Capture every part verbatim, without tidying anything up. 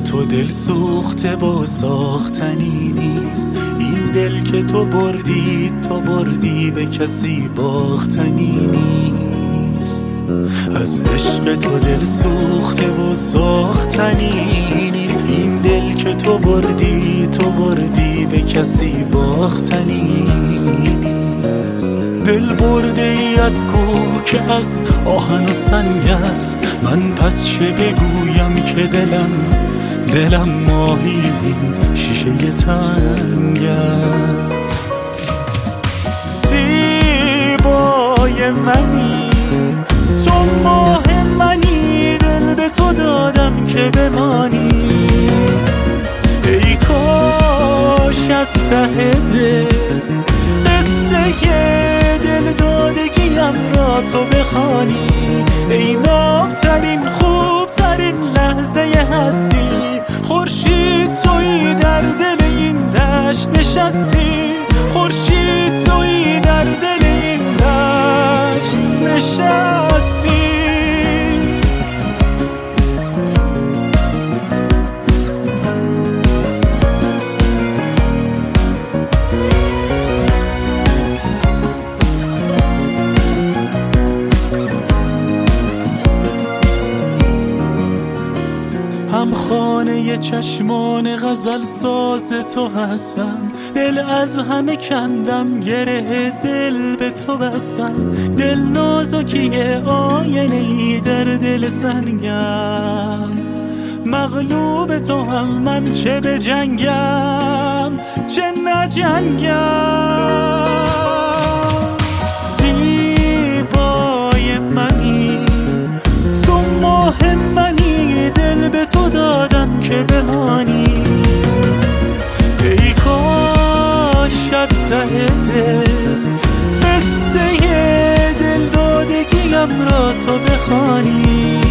تو دل سوخته و ساختنی نیست. این دل که تو بردی تو بردی به کسی باختنی نیست. از عشق تو دل سوخته و ساختنی نیست. این دل که تو بردی تو بردی به کسی باختنی نیست. دل برده ای از کوه که از آهن و سنگ است. من پس چه بگویم که دلم دلم ماهی شیشه تنگ است. زیبای منی تو ماه منی، دل به تو دادم که بمانی. ای کاش از ته دل قصه دل دادگیم را تو بخوانی. ای نابترین خوبترین لحظه هستی، خورشید تویی در دل این دشت نشستی. خورشید تویی در دل این دشت نشستی. هم خانه چشمان غزل ساز تو هستم. دل از همه کندم گره دل به تو بستم. دل نازکیه آینه‌ای در دل سنگم. مغلوب تو هم من چه به جنگم چه نجنگم. زیبای منی تو ماه منی، دل به تو دادم که بمانی. ای کاش از ته دل قصه دل دادگیم را تو بخوانی.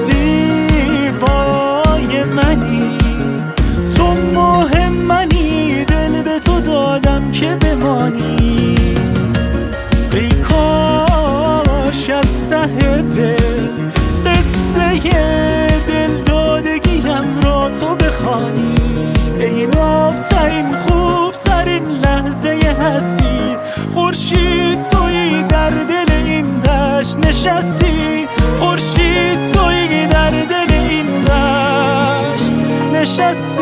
زیبای منی تو ماه منی، دل به تو دادم که بمانی. ای کاش از ته دل قصه دل دادگیم را تو بخوانی. ای نابترین خوبترین لحظه هستی، خورشید تویی در دل این دشت نشستی. خورشید تویی در دل این دشت نشستی.